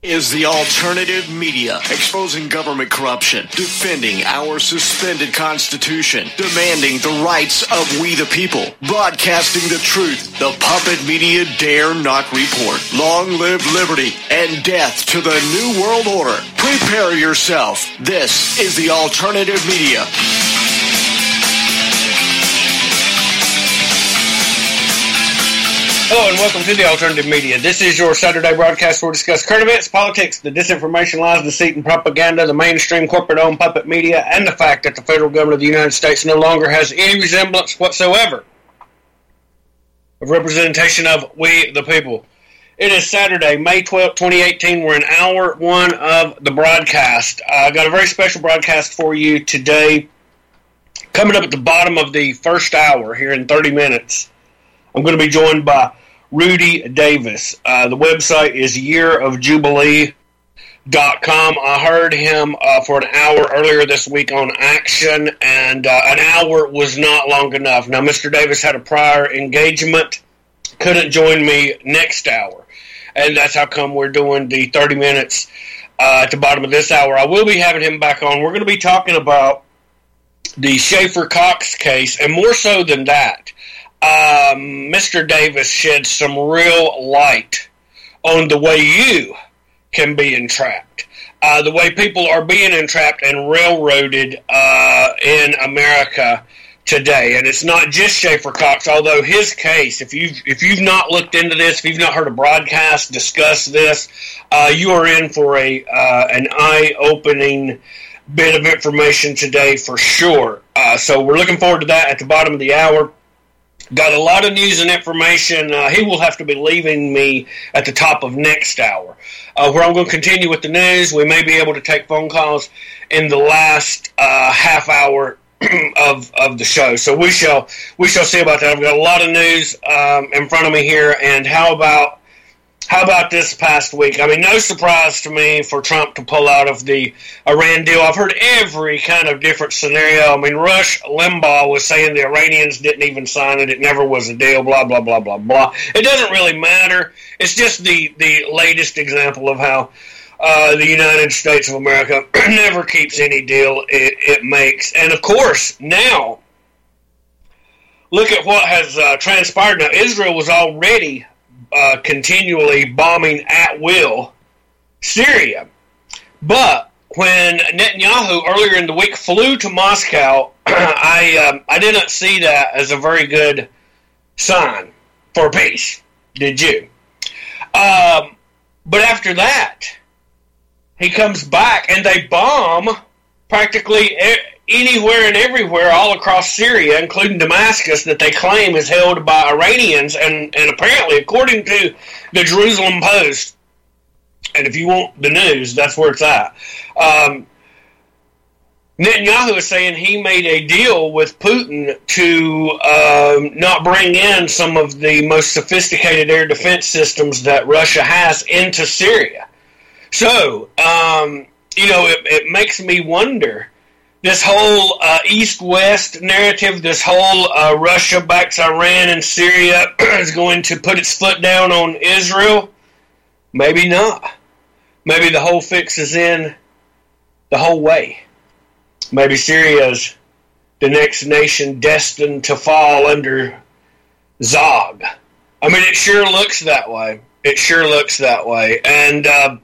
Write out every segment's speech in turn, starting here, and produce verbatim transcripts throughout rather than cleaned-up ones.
is the alternative media, exposing government corruption, defending our suspended constitution, demanding the rights of we the people, broadcasting the truth. The puppet media dare not report. Long live liberty and death to the new world order. Prepare yourself. This is the alternative media. Hello and welcome to the Alternative Media. This is your Saturday broadcast where we discuss current events, politics, the disinformation, lies, deceit, and propaganda, the mainstream corporate-owned puppet media, and the fact that the federal government of the United States no longer has any resemblance whatsoever of representation of we the people. It is Saturday, May twelfth, twenty eighteen. We're in hour one of the broadcast. I uh, got a very special broadcast for you today. Coming up at the bottom of the first hour here in thirty minutes. I'm going to be joined by Rudy Davis. Uh, the website is year of jubilee dot com. I heard him uh, for an hour earlier this week on Action, and uh, an hour was not long enough. Now, Mister Davis had a prior engagement, couldn't join me next hour, and that's how come we're doing the thirty minutes uh, at the bottom of this hour. I will be having him back on. We're going to be talking about the Schaefer Cox case, and more so than that, Um, Mister Davis shed some real light on the way you can be entrapped, uh, the way people are being entrapped and railroaded uh, in America today. And it's not just Schaefer Cox, although his case, if you've, if you've not looked into this, if you've not heard a broadcast discuss this, uh, you are in for a uh, an eye-opening bit of information today for sure. Uh, so we're looking forward to that at the bottom of the hour. Got a lot of news and information. Uh, he will have to be leaving me at the top of next hour, uh, where I'm going to continue with the news. We may be able to take phone calls in the last uh, half hour of of the show. So we shall we shall see about that. I've got a lot of news um, in front of me here, and how about how about this past week? I mean, no surprise to me for Trump to pull out of the Iran deal. I've heard every kind of different scenario. I mean, Rush Limbaugh was saying the Iranians didn't even sign it. It never was a deal, blah, blah, blah, blah, blah. It doesn't really matter. It's just the, the latest example of how uh, the United States of America never keeps any deal it, it makes. And, of course, now, look at what has uh, transpired. Now, Israel was already Uh, continually bombing at will Syria. But when Netanyahu earlier in the week flew to Moscow, I um, I didn't see that as a very good sign for peace. Did you? Um, but after that, he comes back and they bomb practically e- anywhere and everywhere all across Syria, including Damascus, that they claim is held by Iranians, and, and apparently, according to the Jerusalem Post, and if you want the news, that's where it's at, um, Netanyahu is saying he made a deal with Putin to um, not bring in some of the most sophisticated air defense systems that Russia has into Syria. So, um, you know, it, it makes me wonder, this whole uh, East-West narrative, this whole uh, Russia backs Iran and Syria is going to put its foot down on Israel? Maybe not. Maybe the whole fix is in the whole way. Maybe Syria's the next nation destined to fall under Zog. I mean, it sure looks that way. It sure looks that way. And uh,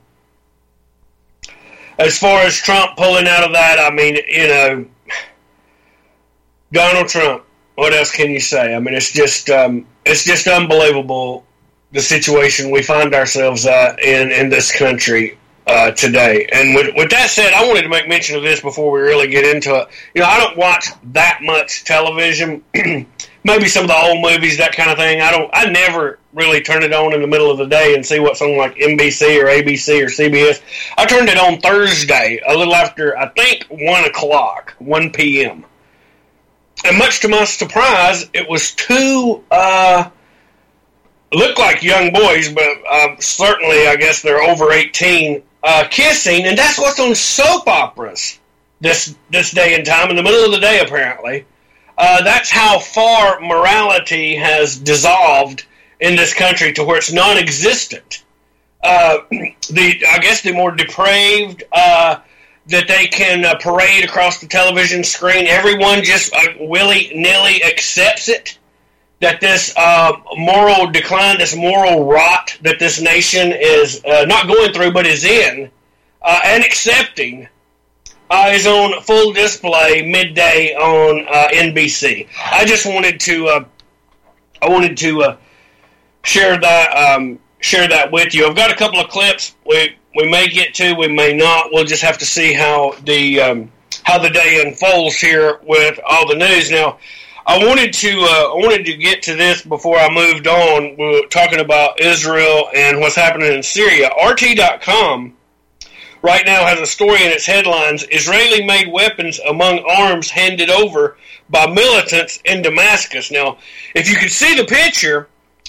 as far as Trump pulling out of that, I mean, you know, Donald Trump, what else can you say? I mean, it's just um, it's just unbelievable, the situation we find ourselves at in, in this country uh, today. And with, with that said, I wanted to make mention of this before we really get into it. You know, I don't watch that much television. Maybe some of the old movies, that kind of thing. I don't. I never really turn it on in the middle of the day and see what's on like N B C or A B C or C B S. I turned it on Thursday, a little after, I think, one o'clock, one p.m. And much to my surprise, it was two, uh, look like young boys, but uh, certainly I guess they're over eighteen, uh, kissing, and that's what's on soap operas this this day and time, in the middle of the day apparently. Uh, that's how far morality has dissolved in this country to where it's non-existent. uh, the I guess the more depraved, uh, that they can uh, parade across the television screen. Everyone just uh, willy-nilly accepts it, that this uh, moral decline, this moral rot that this nation is uh, not going through but is in uh, and accepting uh, is on full display midday on uh, N B C. I just wanted to uh, I wanted to uh, share that um, share that with you. I've got a couple of clips we we may get to, we may not. We'll just have to see how the um, how the day unfolds here with all the news. Now, I wanted to uh, I wanted to get to this before I moved on. We were talking about Israel and what's happening in Syria. R T dot com right now has a story in its headlines: Israeli-made weapons among arms handed over by militants in Damascus. Now, if you can see the picture,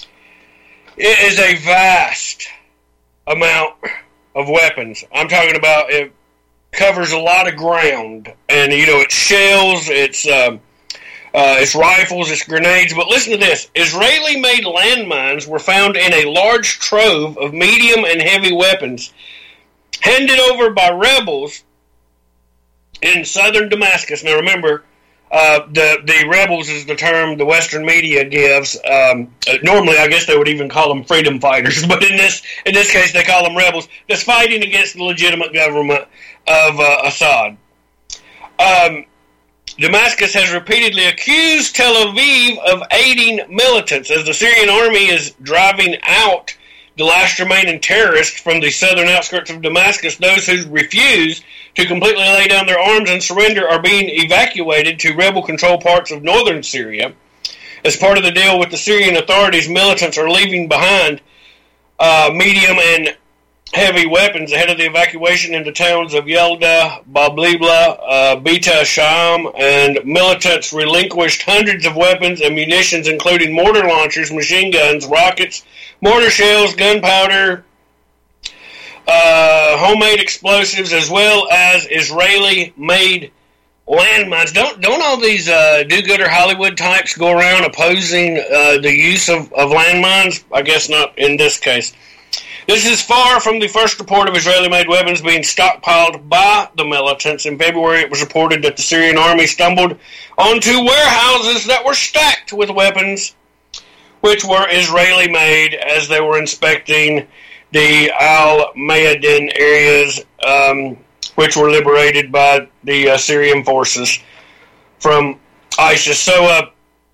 it is a vast amount of weapons. I'm talking about it covers a lot of ground, and you know, it's shells, it's um, Uh, it's rifles, it's grenades, but listen to this. Israeli-made landmines were found in a large trove of medium and heavy weapons handed over by rebels in southern Damascus. Now remember, uh, the, the rebels is the term the Western media gives. Um, normally, I guess they would even call them freedom fighters, but in this in this case, they call them rebels that's fighting against the legitimate government of uh, Assad. Um... Damascus has repeatedly accused Tel Aviv of aiding militants as the Syrian army is driving out the last remaining terrorists from the southern outskirts of Damascus. Those who refuse to completely lay down their arms and surrender are being evacuated to rebel-controlled parts of northern Syria. As part of the deal with the Syrian authorities, militants are leaving behind uh, medium and heavy weapons ahead of the evacuation into towns of Yelda, Bablibla, uh, Beta Sham, and militants relinquished hundreds of weapons and munitions, including mortar launchers, machine guns, rockets, mortar shells, gunpowder, uh, homemade explosives, as well as Israeli-made landmines. Don't don't all these uh, do-gooder Hollywood types go around opposing uh, the use of, of landmines? I guess not in this case. This is far from the first report of Israeli-made weapons being stockpiled by the militants. In February, it was reported that the Syrian army stumbled onto warehouses that were stacked with weapons, which were Israeli-made, as they were inspecting the Al-Mayadin areas, um, which were liberated by the uh, Syrian forces from ISIS. So, uh,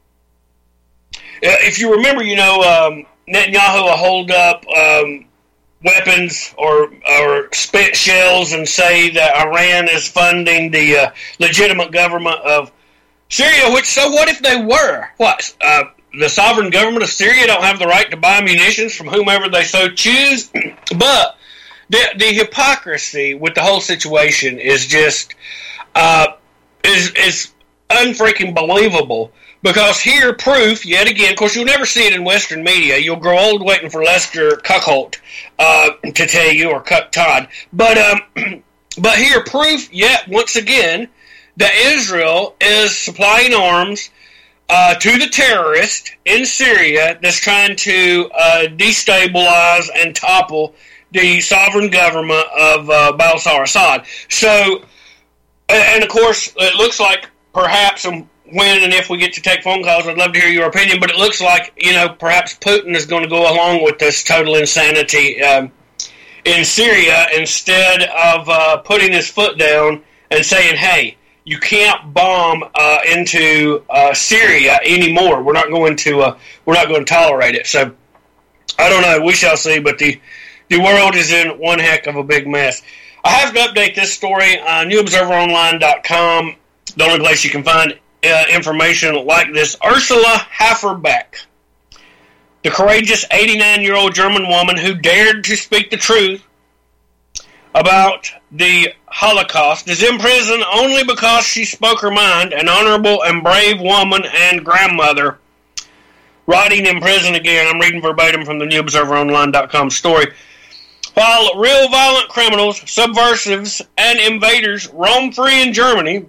if you remember, you know, um, Netanyahu will hold up um, weapons or or spent shells and say that Iran is funding the uh, legitimate government of Syria, which, so what if they were? What, uh, the sovereign government of Syria don't have the right to buy munitions from whomever they so choose? But the the hypocrisy with the whole situation is just, uh, is, is unfreaking believable. Because here, proof, yet again, of course, you'll never see it in Western media. You'll grow old waiting for Lester Cuckold uh, to tell you, or Cuck Todd. But, um, but here, proof, yet once again, that Israel is supplying arms uh, to the terrorist in Syria that's trying to uh, destabilize and topple the sovereign government of uh, Bashar Assad. So, and of course, it looks like perhaps some. When and if we get to take phone calls, I'd love to hear your opinion, but it looks like, you know, perhaps Putin is going to go along with this total insanity um, in Syria instead of uh, putting his foot down and saying, hey, you can't bomb uh, into uh, Syria anymore. We're not going to uh, we're not going to tolerate it. So I don't know. We shall see, but the, the world is in one heck of a big mess. I have to update this story on new observer online dot com, the only place you can find Uh, information like this. Ursula Haferbeck, the courageous eighty-nine-year-old German woman who dared to speak the truth about the Holocaust, is in prison only because she spoke her mind. An honorable and brave woman and grandmother, rotting in prison again. I'm reading verbatim from the new observer online dot com story. While real violent criminals, subversives, and invaders roam free in Germany,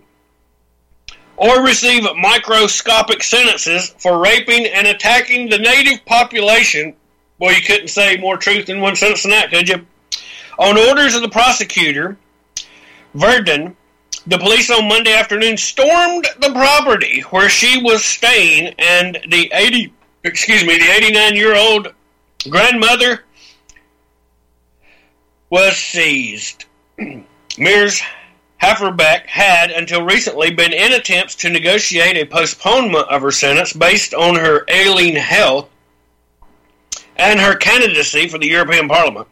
or receive microscopic sentences for raping and attacking the native population Boy, you couldn't say more truth in one sentence than that, could you? On orders of the prosecutor, Verdun, the police on Monday afternoon stormed the property where she was staying, and the eighty, excuse me, the eighty-nine-year-old grandmother was seized. Mears Haferbeck had, until recently, been in attempts to negotiate a postponement of her sentence based on her ailing health and her candidacy for the European Parliament.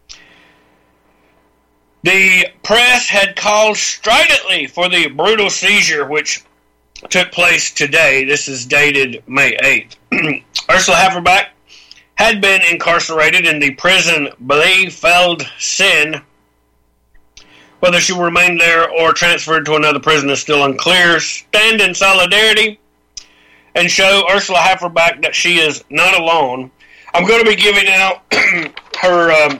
The press had called stridently for the brutal seizure, which took place today. This is dated May eighth. Ursula Haferbeck had been incarcerated in the prison Bielefeld-Sinn. Whether she will remain there or transferred to another prison is still unclear. Stand in solidarity and show Ursula Haferbeck that she is not alone. I'm going to be giving out her um,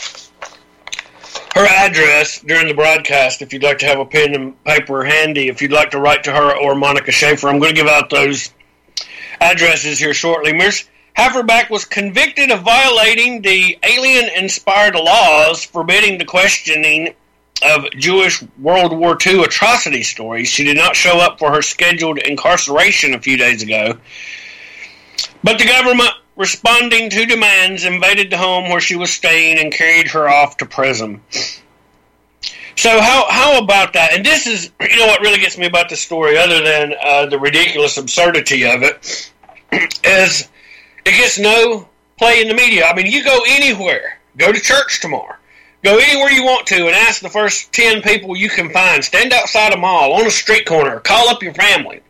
her address during the broadcast if you'd like to have a pen and paper handy, if you'd like to write to her or Monica Schaefer. I'm going to give out those addresses here shortly. Miz Haferbeck was convicted of violating the alien-inspired laws forbidding the questioning of Jewish World War Two atrocity stories. She did not show up for her scheduled incarceration a few days ago, but the government, responding to demands, invaded the home where she was staying and carried her off to prison. So how how about that? And this is, you know, what really gets me about this story, other than uh, the ridiculous absurdity of it, is it gets no play in the media. I mean, you go anywhere, go to church tomorrow, go anywhere you want to and ask the first ten people you can find. Stand outside a mall, on a street corner, call up your family.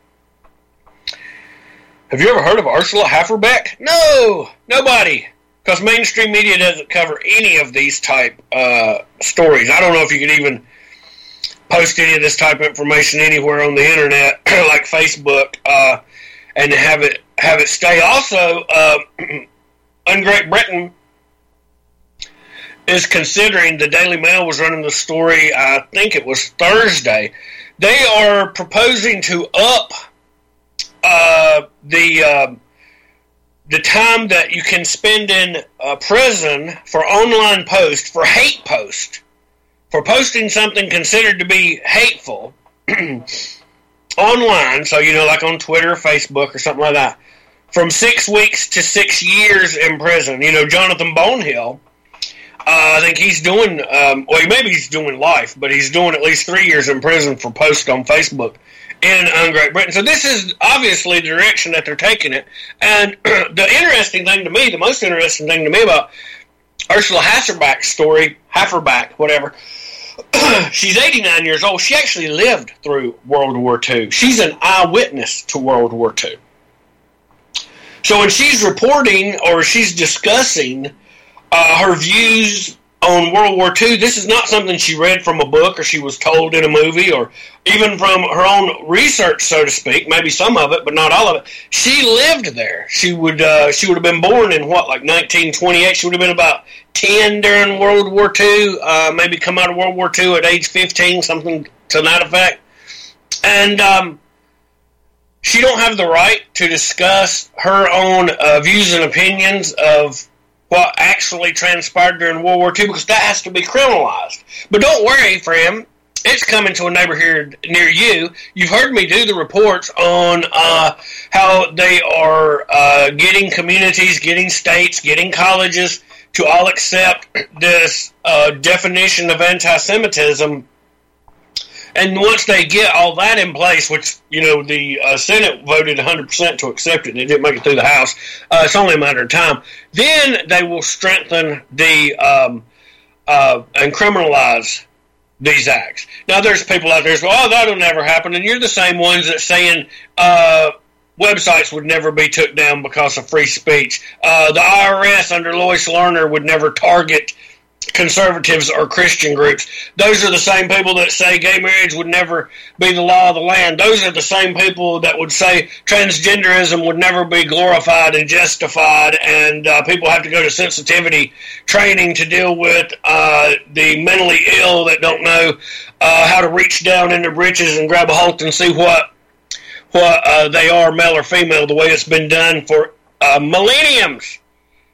Have you ever heard of Ursula Haferbeck? No, nobody. Because mainstream media doesn't cover any of these type uh, stories. I don't know if you could even post any of this type of information anywhere on the internet, like Facebook, uh, and have it have it stay. Also, uh, in Great Britain, is considering, the Daily Mail was running the story, I think it was Thursday, they are proposing to up uh, the uh, the time that you can spend in uh, prison for online post, for hate post, for posting something considered to be hateful online, so, you know, like on Twitter, Facebook, or something like that, from six weeks to six years in prison. You know, Jonathan Bonehill, Uh, I think he's doing, um, well, maybe he's doing life, but he's doing at least three years in prison for posts on Facebook in uh, Great Britain. So this is obviously the direction that they're taking it. And the interesting thing to me, the most interesting thing to me about Ursula Haferbeck's story, Haferbeck, whatever, she's eighty-nine years old. She actually lived through World War Two. She's an eyewitness to World War Two. So when she's reporting or she's discussing Uh, her views on World War Two, this is not something she read from a book or she was told in a movie or even from her own research, so to speak. Maybe some of it, but not all of it. She lived there. She would uh, she would have been born in, what, like nineteen twenty-eight? She would have been about ten during World War Two, uh, maybe come out of World War Two at age fifteen, something to that effect. And um, she don't have the right to discuss her own uh, views and opinions of what actually transpired during World War Two, because that has to be criminalized. But don't worry, friend. It's coming to a neighborhood near you. You've heard me do the reports on uh, how they are uh, getting communities, getting states, getting colleges to all accept this uh, definition of anti-Semitism. And once they get all that in place, which, you know, the uh, Senate voted one hundred percent to accept it, and it didn't make it through the House, uh, it's only a matter of time, then they will strengthen the, um, uh, and criminalize these acts. Now, there's people out there who go, oh, that'll never happen, and you're the same ones that saying uh, websites would never be took down because of free speech. Uh, the I R S under Lois Lerner would never target conservatives or Christian groups. Those are the same people that say gay marriage would never be the law of the land. Those are the same people that would say transgenderism would never be glorified and justified, and uh, people have to go to sensitivity training to deal with uh, the mentally ill that don't know uh, how to reach down in their britches and grab a hold and see what what uh, they are, male or female, the way it's been done for uh, millenniums.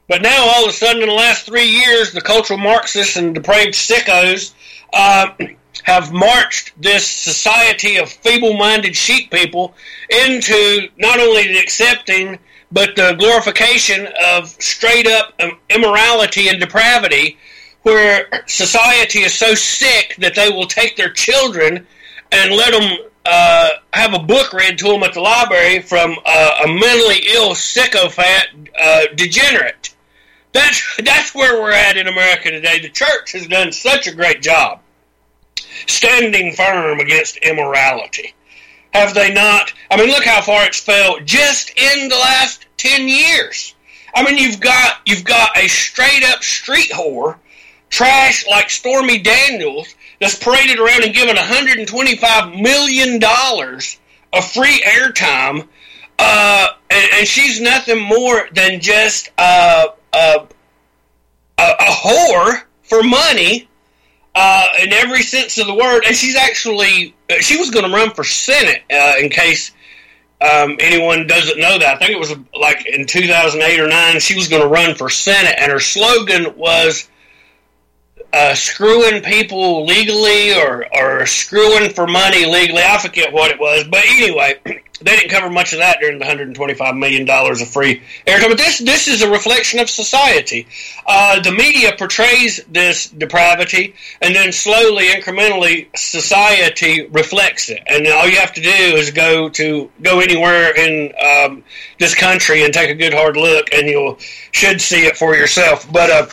But now, all of a sudden, in the last three years, the cultural Marxists and depraved sickos uh, have marched this society of feeble-minded sheep people into not only the accepting, but the glorification of straight-up immorality and depravity, where society is so sick that they will take their children and let them uh, have a book read to them at the library from uh, a mentally ill, sycophant uh, degenerate. That's, that's where we're at in America today. The church has done such a great job standing firm against immorality. Have they not? I mean, look how far it's fell just in the last ten years. I mean, you've got you've got a straight-up street whore, trash like Stormy Daniels, that's paraded around and given one hundred twenty-five million dollars of free airtime, uh, and, and she's nothing more than just uh, uh, a, a whore for money uh, in every sense of the word. And she's actually, she was going to run for Senate uh, in case um, anyone doesn't know that. I think it was like in two thousand eight or nine, she was going to run for Senate, and her slogan was uh, screwing people legally or, or screwing for money legally. I forget what it was. But anyway, they didn't cover much of that during the one hundred twenty-five million dollars of free airtime. But this this is a reflection of society. Uh, the media portrays this depravity, and then slowly, incrementally, society reflects it. And all you have to do is go to go anywhere in um, this country and take a good hard look, and you should see it for yourself. But uh,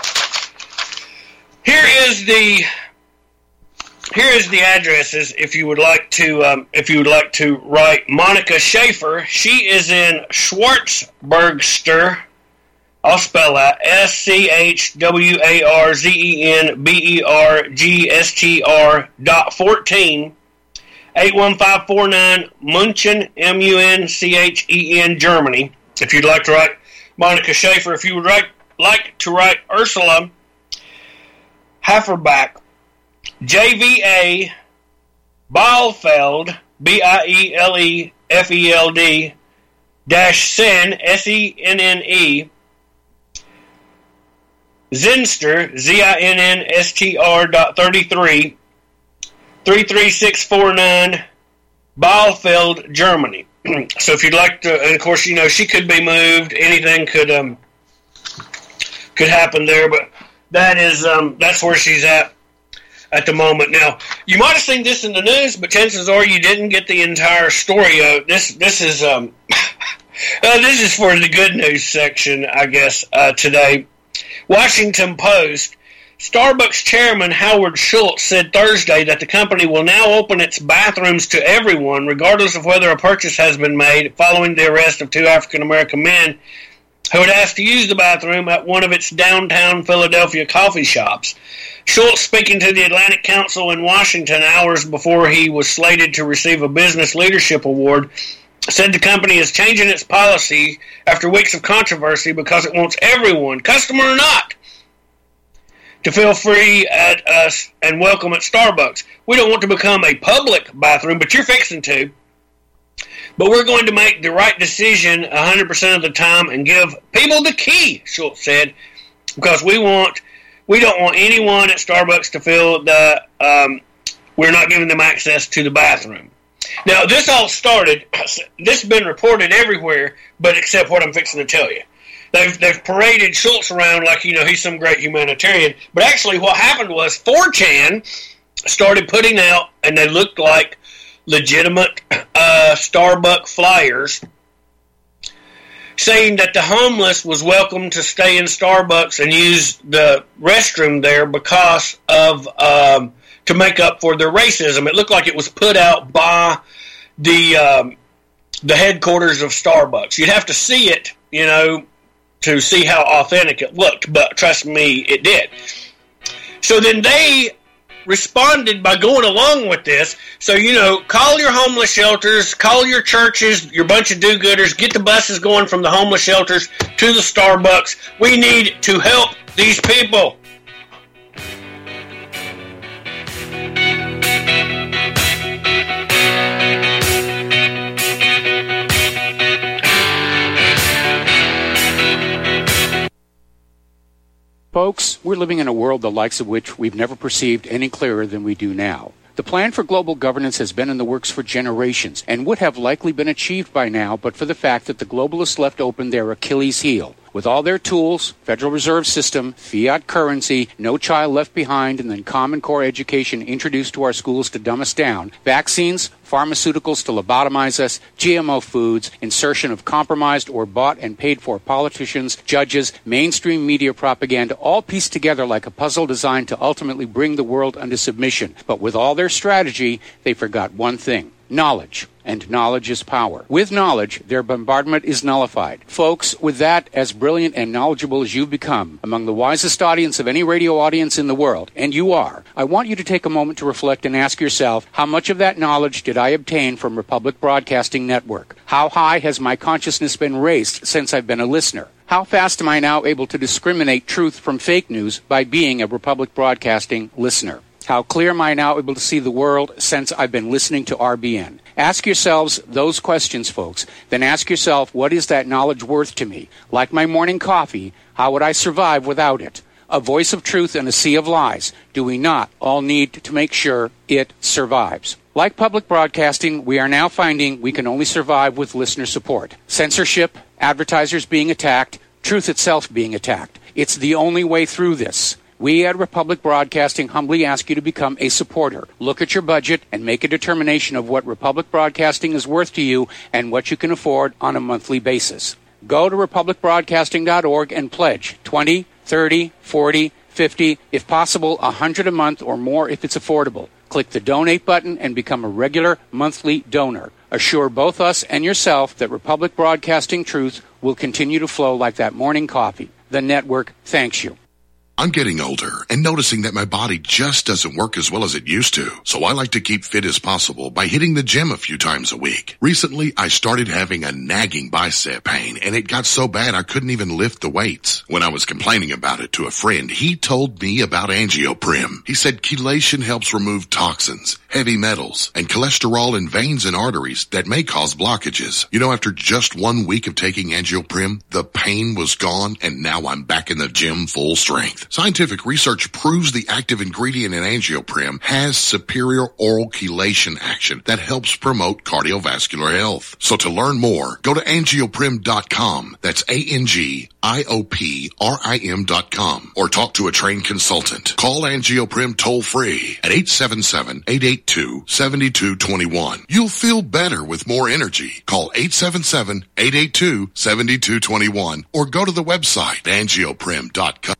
here is the. Here is the addresses if you would like to um, if you would like to write Monica Schaefer. She is in Schwartzbergster. I'll spell that S C H W A R Z E N B E R G S T R dot fourteen eight one five four nine Munchen M U N C H E N Germany. If you'd like to write Monica Schaefer, if you would write, like to write Ursula Haferbach, J V A Bielefeld, B I E L E F E L D, dash Sen, S E N N E, Zinster, Z I N N S T R dot thirty-three, three three six four nine, Bielefeld, Germany. So if you'd like to, and of course, you know, she could be moved, anything could, um, could happen there, but that is, um, that's where she's at. At the moment. Now, you might have seen this in the news, but chances are you didn't get the entire story. Uh, this this is um, uh, this is for the good news section, I guess, uh, today. Washington Post. Starbucks chairman Howard Schultz said Thursday that the company will now open its bathrooms to everyone, regardless of whether a purchase has been made, following the arrest of two African-American men who had asked to use the bathroom at one of its downtown Philadelphia coffee shops. Schultz, speaking to the Atlantic Council in Washington hours before he was slated to receive a Business Leadership Award, said the company is changing its policy after weeks of controversy because it wants everyone, customer or not, to feel free at us and welcome at Starbucks. We don't want to become a public bathroom, but you're fixing to. But we're going to make the right decision one hundred percent of the time and give people the key, Schultz said, because we want... We don't want anyone at Starbucks to feel that um, we're not giving them access to the bathroom. Now, this all started, this has been reported everywhere, but except what I'm fixing to tell you. They've, they've paraded Schultz around like, you know, he's some great humanitarian. But actually what happened was four chan started putting out, and they looked like legitimate uh, Starbucks flyers, saying that the homeless was welcome to stay in Starbucks and use the restroom there because of, um, to make up for their racism. It looked like it was put out by the, um, the headquarters of Starbucks. You'd have to see it, you know, to see how authentic it looked, but trust me, it did. So then they responded by going along with this. So, you know, call your homeless shelters, call your churches, your bunch of do-gooders, get the buses going from the homeless shelters to the Starbucks. We need to help these people. Folks, we're living in a world the likes of which we've never perceived any clearer than we do now. The plan for global governance has been in the works for generations and would have likely been achieved by now but for the fact that the globalists left open their Achilles heel. With all their tools, Federal Reserve System, fiat currency, no child left behind, and then Common Core education introduced to our schools to dumb us down, vaccines, pharmaceuticals to lobotomize us, G M O foods, insertion of compromised or bought and paid for politicians, judges, mainstream media propaganda, all pieced together like a puzzle designed to ultimately bring the world under submission. But with all their strategy, they forgot one thing. Knowledge. And knowledge is power. With knowledge, their bombardment is nullified. Folks, with that, as brilliant and knowledgeable as you've become, among the wisest audience of any radio audience in the world, and you are, I want you to take a moment to reflect and ask yourself, how much of that knowledge did I obtain from Republic Broadcasting Network? How high has my consciousness been raised since I've been a listener? How fast am I now able to discriminate truth from fake news by being a Republic Broadcasting listener? How clear am I now able to see the world since I've been listening to R B N? Ask yourselves those questions, folks. Then ask yourself, what is that knowledge worth to me? Like my morning coffee, how would I survive without it? A voice of truth in a sea of lies. Do we not all need to make sure it survives? Like public broadcasting, we are now finding we can only survive with listener support. Censorship, advertisers being attacked, truth itself being attacked. It's the only way through this. We at Republic Broadcasting humbly ask you to become a supporter. Look at your budget and make a determination of what Republic Broadcasting is worth to you and what you can afford on a monthly basis. Go to republic broadcasting dot org and pledge twenty, thirty, forty, fifty, if possible one hundred a month or more if it's affordable. Click the donate button and become a regular monthly donor. Assure both us and yourself that Republic Broadcasting truth will continue to flow like that morning coffee. The network thanks you. I'm getting older and noticing that my body just doesn't work as well as it used to. So I like to keep fit as possible by hitting the gym a few times a week. Recently, I started having a nagging bicep pain and it got so bad I couldn't even lift the weights. When I was complaining about it to a friend, he told me about AngioPrim. He said chelation helps remove toxins, heavy metals, and cholesterol in veins and arteries that may cause blockages. You know, after just one week of taking AngioPrim, the pain was gone and now I'm back in the gym full strength. Scientific research proves the active ingredient in AngioPrim has superior oral chelation action that helps promote cardiovascular health. So to learn more, go to angioprim dot com. That's A N G I O P R I M dot com. Or talk to a trained consultant. Call AngioPrim toll free at eight seven seven, eight eight two, seven two two one. You'll feel better with more energy. Call eight seven seven, eight eight two, seven two two one or go to the website angioprim dot com.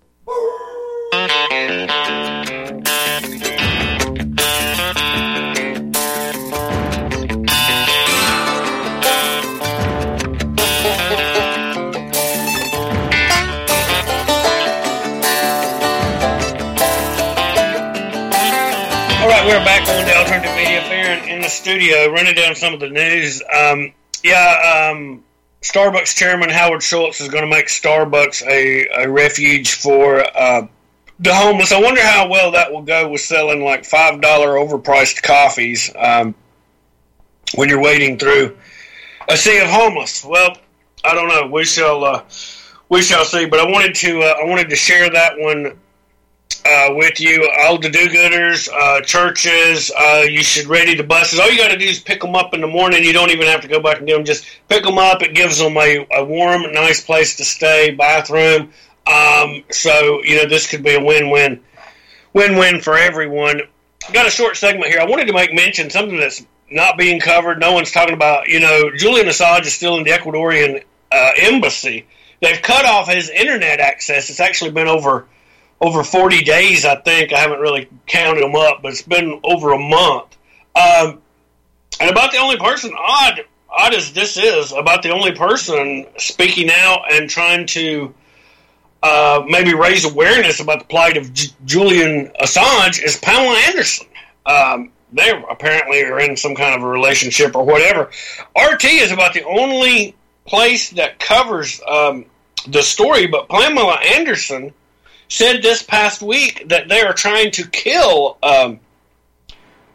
All right, we're back on the Alternative Media Fair in, in the studio, running down some of the news. Um, yeah, um, Starbucks chairman Howard Schultz is going to make Starbucks a, a refuge for uh, the homeless. I wonder how well that will go with selling like five dollar overpriced coffees um, when you're wading through a sea of homeless. Well, I don't know. We shall uh, we shall see. But I wanted to uh, I wanted to share that one uh, with you. All the do-gooders, uh, churches, uh, you should ready the buses. All you got to do is pick them up in the morning. You don't even have to go back and get them. Just pick them up. It gives them a, a warm, nice place to stay, bathroom. Um, so, you know, this could be a win-win, win-win for everyone. Got a short segment here. I wanted to make mention something that's not being covered. No one's talking about, you know, Julian Assange is still in the Ecuadorian uh, embassy. They've cut off his internet access. It's actually been over over forty days, I think. I haven't really counted them up, but it's been over a month. Um, and about the only person, odd, odd as this is, about the only person speaking out and trying to Uh, maybe raise awareness about the plight of J- Julian Assange is Pamela Anderson. Um, they apparently are in some kind of a relationship or whatever. R T is about the only place that covers um, the story, but Pamela Anderson said this past week that they are trying to kill um,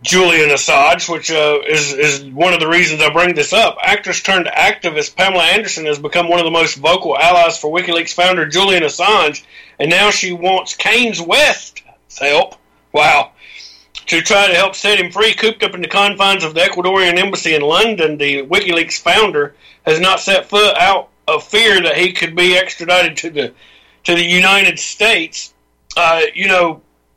Julian Assange, which uh, is, is one of the reasons I bring this up. Actress turned activist Pamela Anderson has become one of the most vocal allies for WikiLeaks founder Julian Assange, and now she wants Keynes West's help. Wow. To try to help set him free. Cooped up in the confines of the Ecuadorian embassy in London, the WikiLeaks founder has not set foot out of fear that he could be extradited to the to the United States. Uh, you know,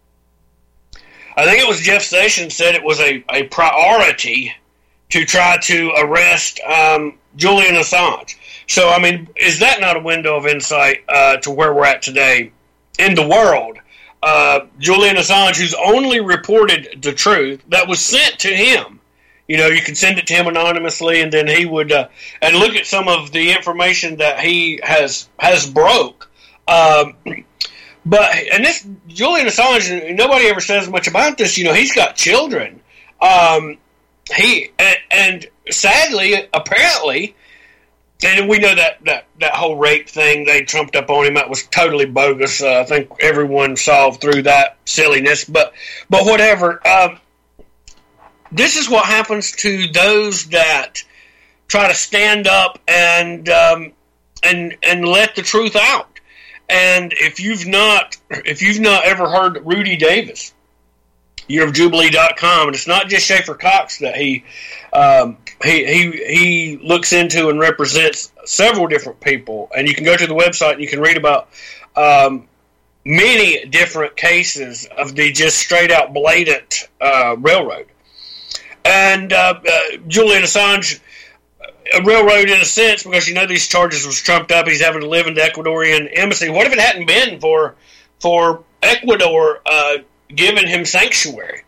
I think it was Jeff Sessions said it was a, a priority to try to arrest um, Julian Assange. So, I mean, is that not a window of insight uh, to where we're at today in the world? Uh, Julian Assange, who's only reported the truth that was sent to him. You know, you can send it to him anonymously, and then he would, uh, and look at some of the information that he has has broke. Um, but, and this, Julian Assange, nobody ever says much about this. You know, he's got children. Um, he, and, and sadly, apparently, and we know that, that, that whole rape thing they trumped up on him, that was totally bogus. Uh, I think everyone saw through that silliness, but, but whatever. Um, this is what happens to those that try to stand up and, um, and, and let the truth out. And if you've not, if you've not ever heard Rudy Davis, year of jubilee dot com, and it's not just Schaefer Cox that he, um, he, he, he looks into and represents several different people. And you can go to the website and you can read about, um, many different cases of the just straight out blatant, uh, railroad. And, uh, uh Julian Assange, a railroad in a sense, because you know these charges was trumped up. He's having to live in the Ecuadorian embassy. What if it hadn't been for for Ecuador uh, giving him sanctuary?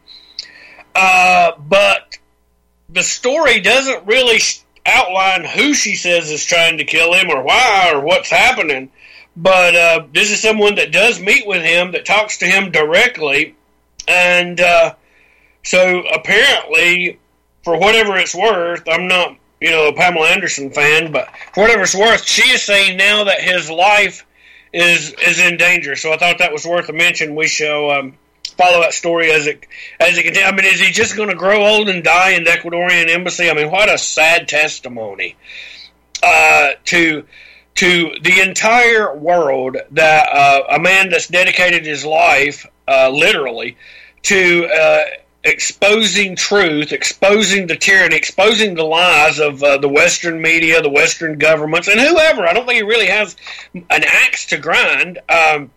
Uh, but the story doesn't really outline who she says is trying to kill him or why or what's happening. But uh, this is someone that does meet with him, that talks to him directly. And uh, so apparently, for whatever it's worth, I'm not, you know, a Pamela Anderson fan, but for whatever it's worth, she is saying now that his life is is in danger. So I thought that was worth a mention. We shall um, follow that story as it as it continues. I mean, is he just going to grow old and die in the Ecuadorian embassy? I mean, what a sad testimony uh, to to the entire world that uh, a man that's dedicated his life, uh, literally, to uh, exposing truth, exposing the tyranny, exposing the lies of uh, the Western media, the Western governments, and whoever. I don't think he really has an axe to grind. Um,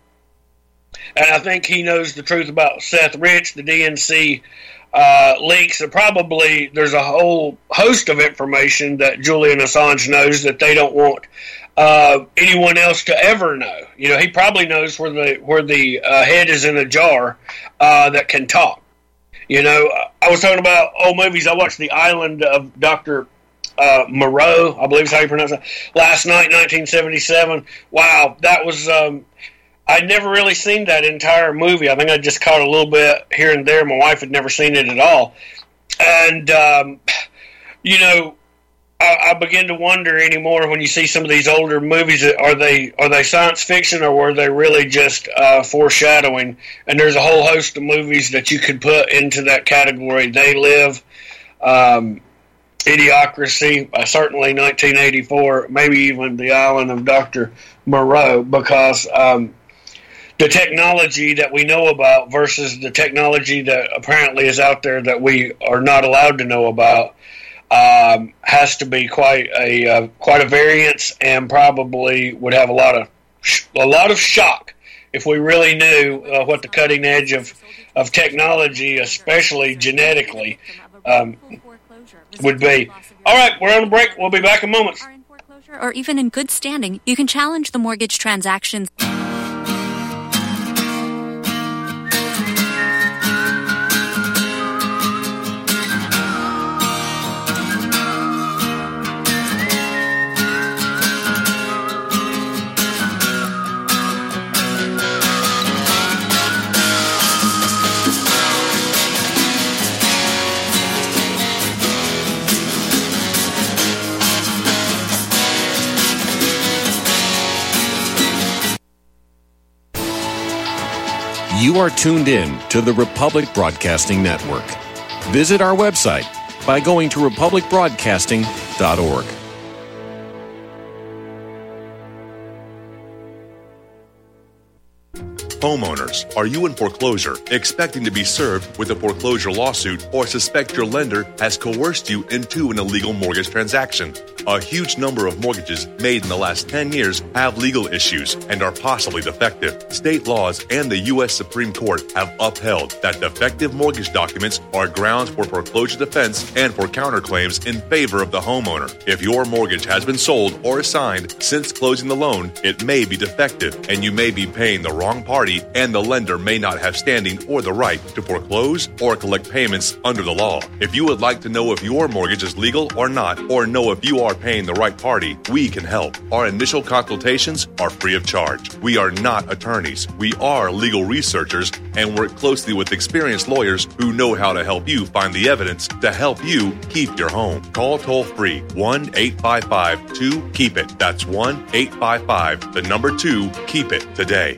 and I think he knows the truth about Seth Rich, the D N C uh, leaks. And probably there's a whole host of information that Julian Assange knows that they don't want uh, anyone else to ever know. You know, he probably knows where the where the uh, head is in a jar uh, that can talk. You know, I was talking about old movies. I watched The Island of Doctor Uh, Moreau, I believe is how you pronounce it, last night, nineteen seventy-seven. Wow, that was, um, I'd never really seen that entire movie. I think I just caught a little bit here and there. My wife had never seen it at all. And, um, you know, I, I begin to wonder anymore when you see some of these older movies, are they are they science fiction or were they really just uh, foreshadowing? And there's a whole host of movies that you could put into that category. They Live, um, Idiocracy, uh, certainly nineteen eighty-four, maybe even The Island of Doctor Moreau, because um, the technology that we know about versus the technology that apparently is out there that we are not allowed to know about. Um, has to be quite a uh, quite a variance, and probably would have a lot of sh- a lot of shock if we really knew uh, what the cutting edge of of technology, especially genetically, um, would be. All right, we're on a break. We'll be back in moments. Or even in good standing, you can challenge the mortgage transactions. You are tuned in to the Republic Broadcasting Network. Visit our website by going to republic broadcasting dot org. Homeowners, are you in foreclosure, expecting to be served with a foreclosure lawsuit, or suspect your lender has coerced you into an illegal mortgage transaction? A huge number of mortgages made in the last ten years have legal issues and are possibly defective. State laws and the U S Supreme Court have upheld that defective mortgage documents are grounds for foreclosure defense and for counterclaims in favor of the homeowner. If your mortgage has been sold or assigned since closing the loan, it may be defective and you may be paying the wrong party, and the lender may not have standing or the right to foreclose or collect payments under the law. If you would like to know if your mortgage is legal or not, or know if you are paying the right party, we can help. Our initial consultations are free of charge. We are not attorneys. We are legal researchers and work closely with experienced lawyers who know how to help you find the evidence to help you keep your home. Call toll-free one eight five five two keep it. That's one eight five five, the number two, keep it today.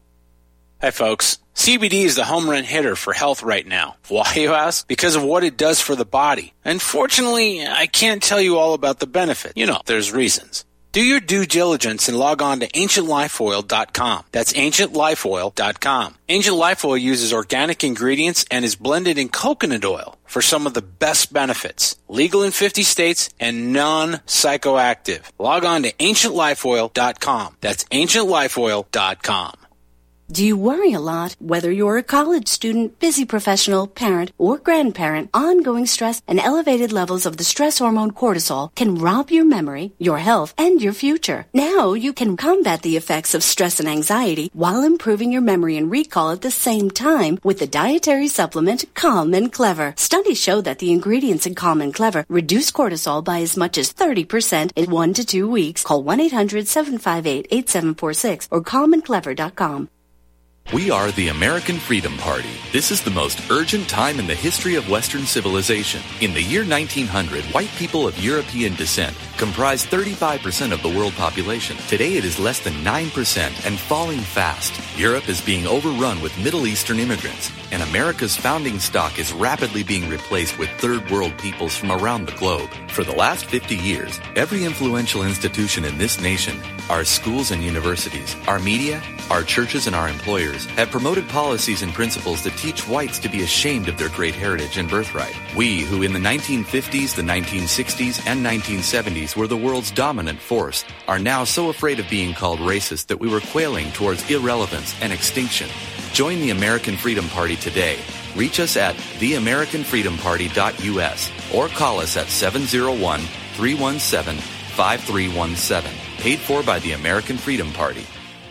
Hi, folks. C B D is the home run hitter for health right now. Why, you ask? Because of what it does for the body. Unfortunately, I can't tell you all about the benefit. You know, there's reasons. Do your due diligence and log on to ancient life oil dot com. That's ancient life oil dot com. Ancient Life Oil uses organic ingredients and is blended in coconut oil for some of the best benefits. Legal in fifty states and non-psychoactive. Log on to ancient life oil dot com. That's ancient life oil dot com. Do you worry a lot? Whether you're a college student, busy professional, parent, or grandparent, ongoing stress and elevated levels of the stress hormone cortisol can rob your memory, your health, and your future. Now you can combat the effects of stress and anxiety while improving your memory and recall at the same time with the dietary supplement Calm and Clever. Studies show that the ingredients in Calm and Clever reduce cortisol by as much as thirty percent in one to two weeks. Call one eight hundred seven five eight eight seven four six or calm and clever dot com. We are the American Freedom Party. This is the most urgent time in the history of Western civilization. In the year nineteen hundred, white people of European descent comprised thirty-five percent of the world population. Today it is less than nine percent and falling fast. Europe is being overrun with Middle Eastern immigrants, and America's founding stock is rapidly being replaced with third world peoples from around the globe. For the last fifty years, every influential institution in this nation, our schools and universities, our media, our churches and our employers have promoted policies and principles that teach whites to be ashamed of their great heritage and birthright. We, who in the nineteen fifties, the nineteen sixties, and nineteen seventies were the world's dominant force, are now so afraid of being called racist that we were quailing towards irrelevance and extinction. Join the American Freedom Party today. Reach us at the american freedom party dot u s or call us at seven oh one, three one seven, five three one seven. Paid for by the American Freedom Party.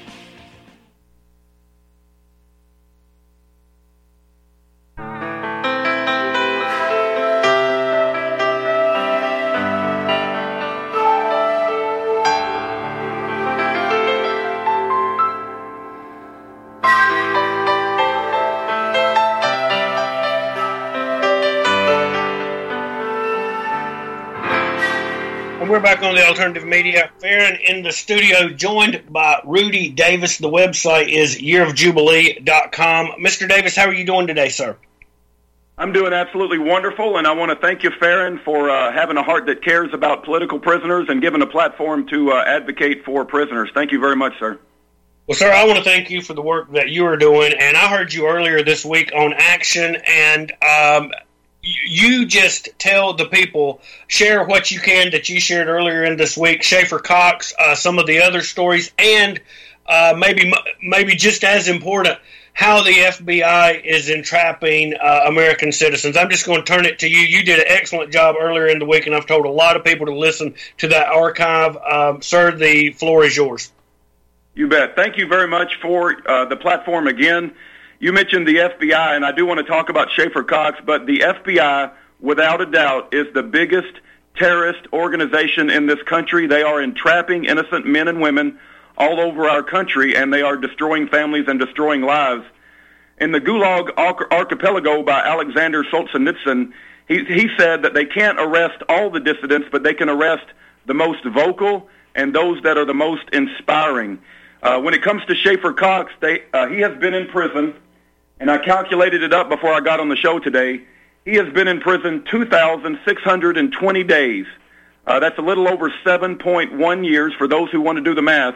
We're back on the Alternative Media. Farron in the studio, joined by Rudy Davis. The website is year of jubilee dot com. Mister Davis, how are you doing today, sir? I'm doing absolutely wonderful, and I want to thank you, Farron, for uh, having a heart that cares about political prisoners and giving a platform to uh, advocate for prisoners. Thank you very much, sir. Well, sir, I want to thank you for the work that you are doing, and I heard you earlier this week on Action, and um, you just tell the people, share what you can that you shared earlier in this week, Schaefer Cox, uh, some of the other stories, and uh, maybe maybe just as important, how the F B I is entrapping uh, American citizens. I'm just going to turn it to you. You did an excellent job earlier in the week, and I've told a lot of people to listen to that archive. Um, sir, the floor is yours. You bet. Thank you very much for uh, the platform again. You mentioned the F B I, and I do want to talk about Schaefer Cox, but the F B I, without a doubt, is the biggest terrorist organization in this country. They are entrapping innocent men and women all over our country, and they are destroying families and destroying lives. In the Gulag Archipelago by Alexander Solzhenitsyn, he, he said that they can't arrest all the dissidents, but they can arrest the most vocal and those that are the most inspiring. Uh, when it comes to Schaefer Cox, they, uh, he has been in prison, and I calculated it up before I got on the show today. He has been in prison two thousand six hundred twenty days. Uh, that's a little over seven point one years for those who want to do the math.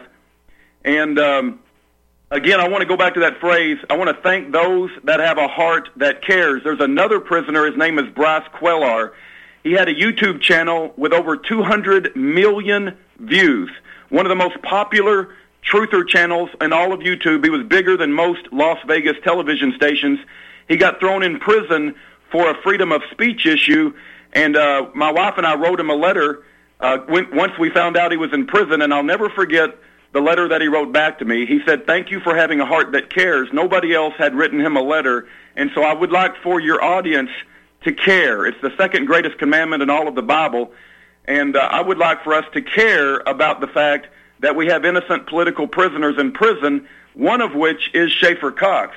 And um, again, I want to go back to that phrase. I want to thank those that have a heart that cares. There's another prisoner. His name is Bryce Quellar. He had a YouTube channel with over two hundred million views. One of the most popular truther channels in all of YouTube. He was bigger than most Las Vegas television stations. He got thrown in prison for a freedom of speech issue, and uh, my wife and I wrote him a letter uh, when, once we found out he was in prison, and I'll never forget the letter that he wrote back to me. He said, "Thank you for having a heart that cares." Nobody else had written him a letter, and so I would like for your audience to care. It's the second greatest commandment in all of the Bible, and uh, I would like for us to care about the fact that we have innocent political prisoners in prison, one of which is Schaefer Cox.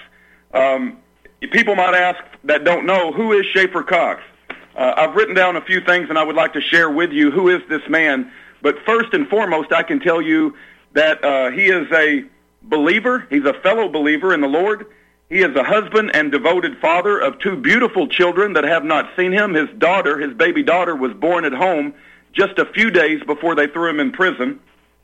Um, people might ask that don't know, who is Schaefer Cox? Uh, I've written down a few things, and I would like to share with you who is this man. But first and foremost, I can tell you that uh, he is a believer. He's a fellow believer in the Lord. He is a husband and devoted father of two beautiful children that have not seen him. His daughter, his baby daughter, was born at home just a few days before they threw him in prison.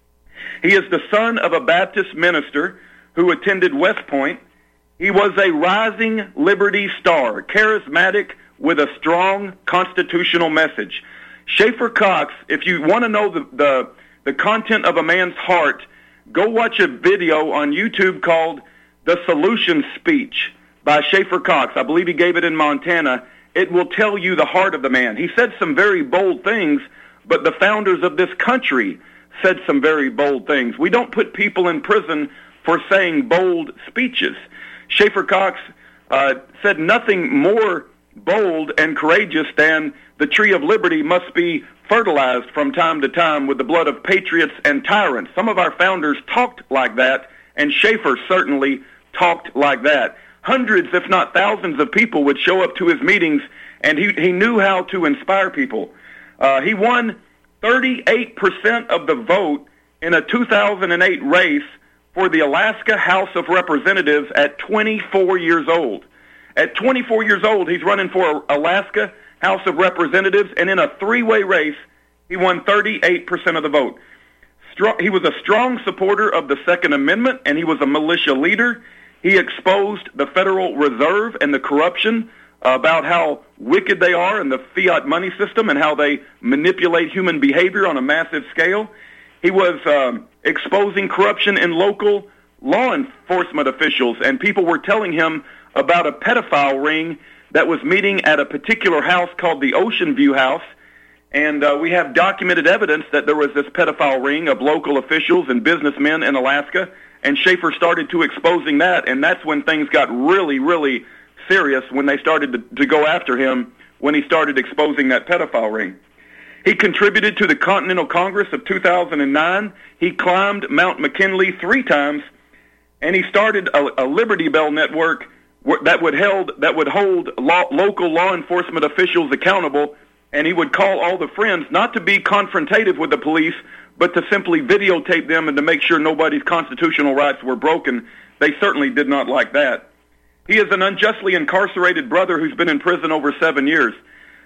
He is the son of a Baptist minister who attended West Point. He was a rising Liberty star, charismatic with a strong constitutional message. Schaefer Cox, if you want to know the, the, the content of a man's heart, go watch a video on YouTube called The Solution Speech by Schaefer Cox. I believe he gave it in Montana. It will tell you the heart of the man. He said some very bold things, but the founders of this country said some very bold things. We don't put people in prison for saying bold speeches. Schaefer Cox uh, said nothing more bold and courageous than the tree of liberty must be fertilized from time to time with the blood of patriots and tyrants. Some of our founders talked like that, and Schaefer certainly talked like that. Hundreds, if not thousands, of people would show up to his meetings, and he, he knew how to inspire people. Uh, he won thirty-eight percent of the vote in a two thousand eight race for the Alaska House of Representatives at twenty-four years old. At twenty-four years old, he's running for Alaska House of Representatives, and in a three-way race, he won thirty-eight percent of the vote. Strong, he was a strong supporter of the Second Amendment, and he was a militia leader. He exposed the Federal Reserve and the corruption about how wicked they are in the fiat money system and how they manipulate human behavior on a massive scale. He was um, exposing corruption in local law enforcement officials, and people were telling him about a pedophile ring that was meeting at a particular house called the Ocean View House, and uh, we have documented evidence that there was this pedophile ring of local officials and businessmen in Alaska, and Schaefer started to exposing that, and that's when things got really, really serious, when they started to, to go after him, when he started exposing that pedophile ring. He contributed to the Continental Congress of two thousand nine. He climbed Mount McKinley three times, and he started a, a Liberty Bell network that would held that would hold law, local law enforcement officials accountable, and he would call all the friends not to be confrontative with the police, but to simply videotape them and to make sure nobody's constitutional rights were broken. They certainly did not like that. He is an unjustly incarcerated brother who's been in prison over seven years.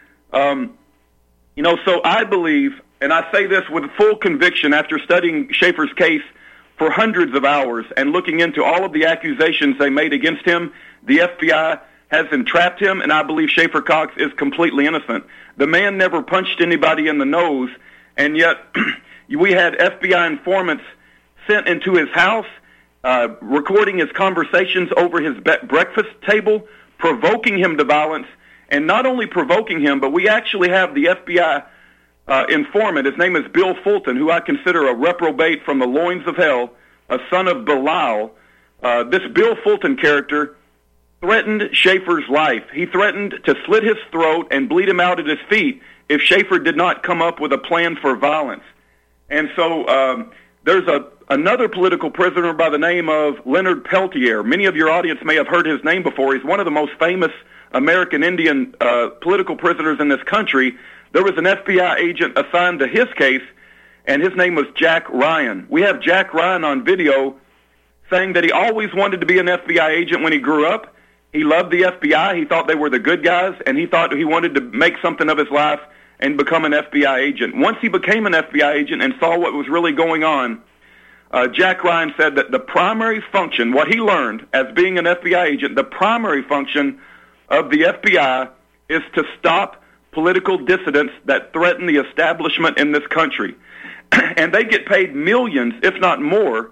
Um, you know, so I believe, and I say this with full conviction after studying Schaefer's case for hundreds of hours and looking into all of the accusations they made against him, the F B I has entrapped him, and I believe Schaefer Cox is completely innocent. The man never punched anybody in the nose, and yet we had F B I informants sent into his house, uh, recording his conversations over his be- breakfast table, provoking him to violence, and not only provoking him, but we actually have the F B I uh, informant. His name is Bill Fulton, who I consider a reprobate from the loins of hell, a son of Belial. Uh, this Bill Fulton character threatened Schaefer's life. He threatened to slit his throat and bleed him out at his feet if Schaefer did not come up with a plan for violence. And so um, there's a another political prisoner by the name of Leonard Peltier. Many of your audience may have heard his name before. He's one of the most famous American Indian uh, political prisoners in this country. There was an F B I agent assigned to his case, and his name was Jack Ryan. We have Jack Ryan on video saying that he always wanted to be an F B I agent when he grew up. He loved the F B I. He thought they were the good guys, and he thought he wanted to make something of his life and become an F B I agent. Once he became an F B I agent and saw what was really going on, uh, Jack Ryan said that the primary function, what he learned as being an F B I agent, the primary function of the F B I is to stop political dissidents that threaten the establishment in this country. And they get paid millions, if not more,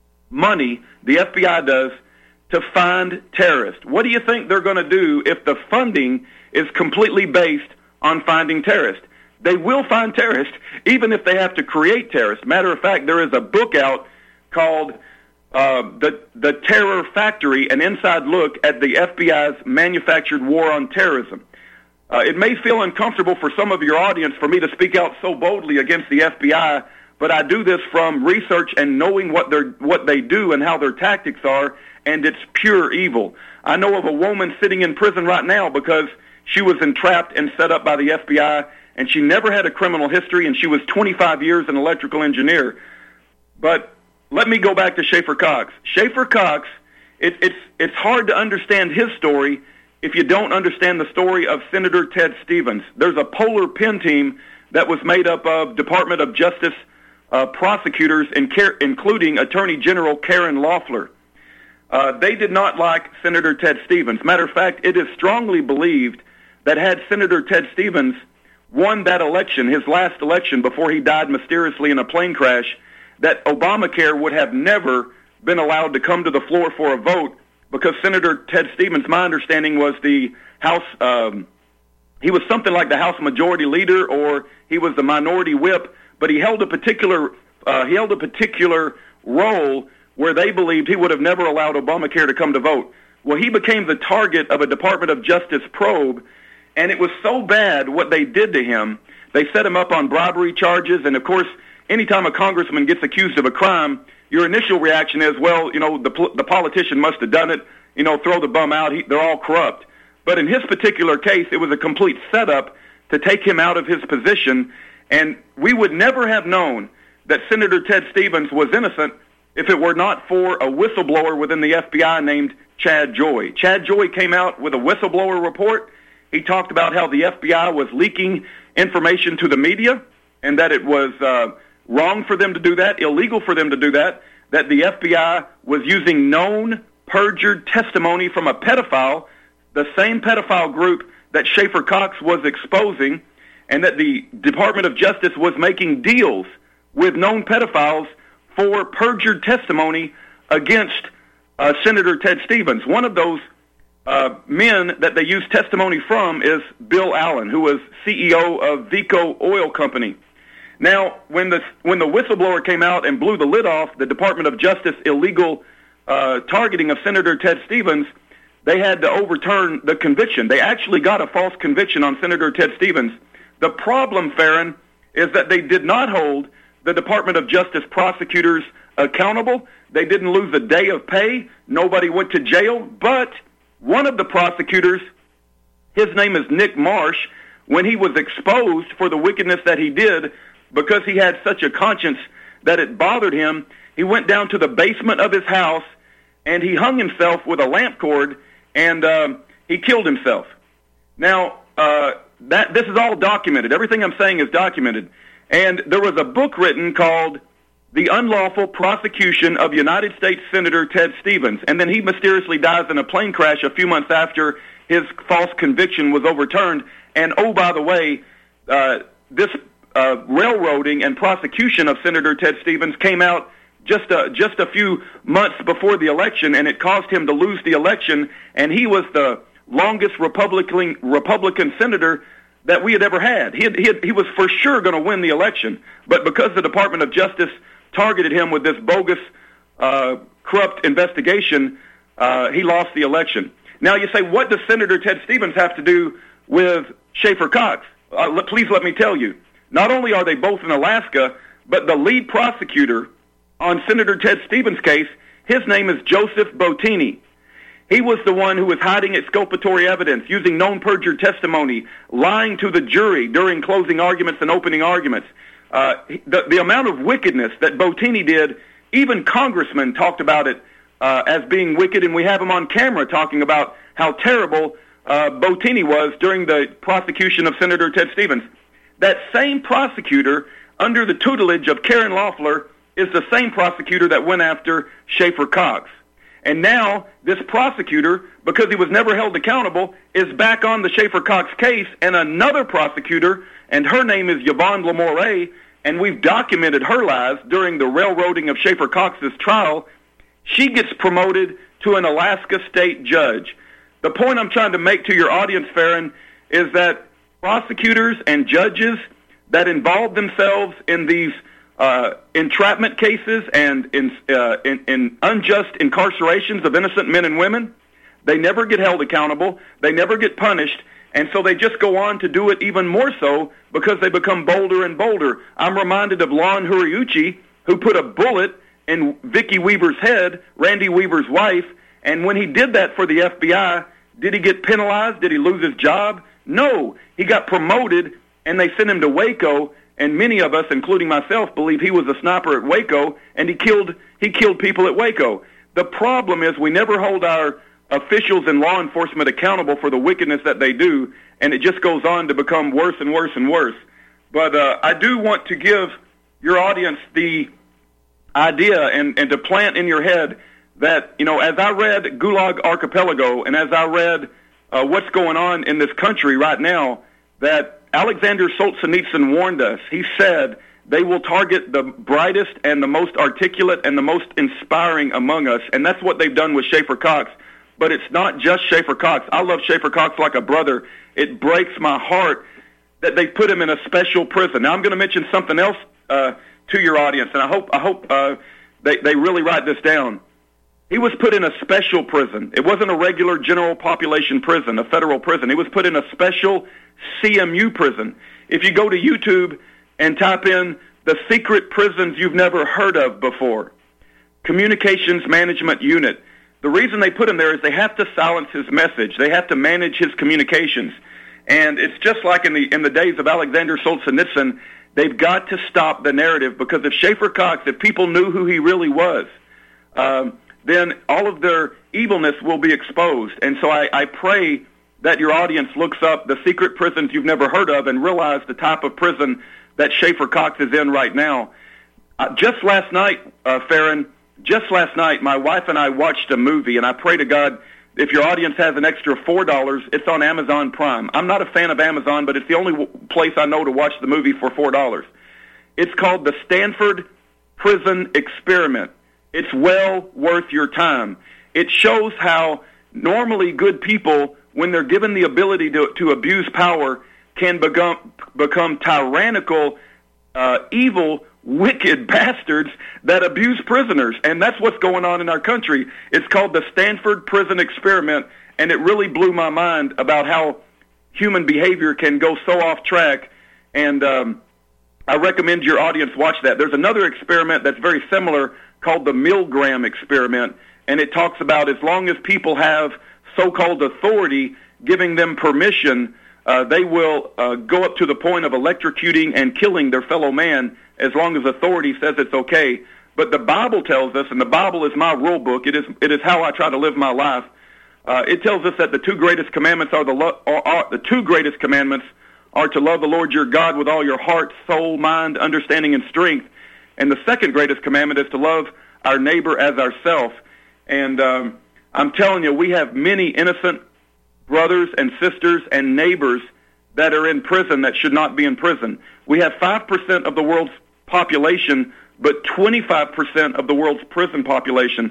money, the F B I does, to find terrorists. What do you think they're going to do if the funding is completely based on finding terrorists? They will find terrorists, even if they have to create terrorists. Matter of fact, there is a book out called uh, the, the Terror Factory, an inside look at the F B I's manufactured war on terrorism. Uh, it may feel uncomfortable for some of your audience for me to speak out so boldly against the F B I, but I do this from research and knowing what they're, what they do and how their tactics are, and it's pure evil. I know of a woman sitting in prison right now because she was entrapped and set up by the F B I, and she never had a criminal history, and she was twenty-five years an electrical engineer. But let me go back to Schaefer Cox. Schaefer Cox, it, it's, it's hard to understand his story if you don't understand the story of Senator Ted Stevens. There's a polar pen team that was made up of Department of Justice uh, prosecutors, in car- including Attorney General Karen Loeffler. Uh, they did not like Senator Ted Stevens. Matter of fact, it is strongly believed that had Senator Ted Stevens won that election, his last election before he died mysteriously in a plane crash, that Obamacare would have never been allowed to come to the floor for a vote, because Senator Ted Stevens, my understanding, was the House, um, he was something like the House Majority Leader, or he was the Minority Whip, but he held a particular, uh, he held a particular role where they believed he would have never allowed Obamacare to come to vote. Well, he became the target of a Department of Justice probe, and it was so bad what they did to him. They set him up on bribery charges, and of course, anytime a congressman gets accused of a crime, your initial reaction is, well, you know, the the politician must have done it, you know, throw the bum out, he, they're all corrupt. But in his particular case, it was a complete setup to take him out of his position, and we would never have known that Senator Ted Stevens was innocent if it were not for a whistleblower within the F B I named Chad Joy. Chad Joy came out with a whistleblower report. He talked about how the F B I was leaking information to the media, and that it was uh, wrong for them to do that, illegal for them to do that, that the F B I was using known perjured testimony from a pedophile, the same pedophile group that Schaefer Cox was exposing, and that the Department of Justice was making deals with known pedophiles for perjured testimony against uh, Senator Ted Stevens. One of those uh, men that they used testimony from is Bill Allen, who was C E O of Vico Oil Company. Now, when the when the whistleblower came out and blew the lid off the Department of Justice illegal uh, targeting of Senator Ted Stevens, they had to overturn the conviction. They actually got a false conviction on Senator Ted Stevens. The problem, Farron, is that they did not hold the Department of Justice prosecutors accountable. They didn't lose a day of pay. Nobody went to jail. But one of the prosecutors, his name is Nick Marsh, when he was exposed for the wickedness that he did, because he had such a conscience that it bothered him, he went down to the basement of his house and he hung himself with a lamp cord, and um, he killed himself. Now, uh, that this is all documented. Everything I'm saying is documented. And there was a book written called The Unlawful Prosecution of United States Senator Ted Stevens. And then he mysteriously dies in a plane crash a few months after his false conviction was overturned. And, oh, by the way, uh, this uh, railroading and prosecution of Senator Ted Stevens came out just a, just a few months before the election, and it caused him to lose the election, and he was the longest Republican Republican senator that we had ever had. He, had, he, had, he was for sure going to win the election, but because the Department of Justice targeted him with this bogus, uh, corrupt investigation, uh, he lost the election. Now you say, what does Senator Ted Stevens have to do with Schaefer Cox? Uh, let, please let me tell you. Not only are they both in Alaska, but the lead prosecutor on Senator Ted Stevens' case, his name is Joseph Bottini. He was the one who was hiding exculpatory evidence, using known perjured testimony, lying to the jury during closing arguments and opening arguments. Uh, the, the amount of wickedness that Bottini did, even congressmen talked about it uh, as being wicked, and we have him on camera talking about how terrible uh, Bottini was during the prosecution of Senator Ted Stevens. That same prosecutor, under the tutelage of Karen Loeffler, is the same prosecutor that went after Schaefer Cox. And now this prosecutor, because he was never held accountable, is back on the Schaefer Cox case, and another prosecutor, and her name is Yvonne Lamore, and we've documented her lies during the railroading of Schaefer Cox's trial. She gets promoted to an Alaska state judge. The point I'm trying to make to your audience, Farron, is that prosecutors and judges that involve themselves in these uh, entrapment cases and in, uh, in, in unjust incarcerations of innocent men and women, they never get held accountable, they never get punished, and so they just go on to do it even more so because they become bolder and bolder. I'm reminded of Lon Horiuchi, who put a bullet in Vicki Weaver's head, Randy Weaver's wife, and when he did that for the F B I, did he get penalized? Did he lose his job? No. He got promoted, and they sent him to Waco, and many of us, including myself, believe he was a sniper at Waco, and he killed he killed people at Waco. The problem is we never hold our officials in law enforcement accountable for the wickedness that they do, and it just goes on to become worse and worse and worse. But uh, I do want to give your audience the idea and, and to plant in your head that, you know, as I read Gulag Archipelago and as I read uh, what's going on in this country right now, that Alexander Solzhenitsyn warned us. He said they will target the brightest and the most articulate and the most inspiring among us, and that's what they've done with Schaefer Cox. But it's not just Schaefer Cox. I love Schaefer Cox like a brother. It breaks my heart that they put him in a special prison. Now I'm going to mention something else uh, to your audience, and I hope I hope uh, they they really write this down. He was put in a special prison. It wasn't a regular general population prison, a federal prison. He was put in a special C M U prison. If you go to YouTube and type in the secret prisons you've never heard of before, Communications Management Unit, the reason they put him there is they have to silence his message. They have to manage his communications. And it's just like in the in the days of Alexander Solzhenitsyn, they've got to stop the narrative, because if Schaefer Cox, if people knew who he really was, um, then all of their evilness will be exposed. And so I, I pray that your audience looks up the secret prisons you've never heard of and realize the type of prison that Schaefer Cox is in right now. Uh, just last night, uh, Farron, just last night, my wife and I watched a movie, and I pray to God, if your audience has an extra four dollars, it's on Amazon Prime. I'm not a fan of Amazon, but it's the only w- place I know to watch the movie for four dollars. It's called The Stanford Prison Experiment. It's well worth your time. It shows how normally good people, when they're given the ability to, to abuse power, can become, become tyrannical, uh, evil, wicked bastards that abuse prisoners. And that's what's going on in our country. It's called the Stanford Prison Experiment, and it really blew my mind about how human behavior can go so off track. And um, I recommend your audience watch that. There's another experiment that's very similar called the Milgram Experiment, and it talks about as long as people have so-called authority giving them permission, uh, they will uh, go up to the point of electrocuting and killing their fellow man as long as authority says it's okay. But the Bible tells us, and the Bible is my rule book, it is it is how I try to live my life. Uh, it tells us that the two greatest commandments are the lo- are, are, the two greatest commandments are to love the Lord your God with all your heart, soul, mind, understanding, and strength. And the second greatest commandment is to love our neighbor as ourself. And um, I'm telling you, we have many innocent brothers and sisters and neighbors that are in prison that should not be in prison. We have five percent of the world's population, but twenty-five percent of the world's prison population.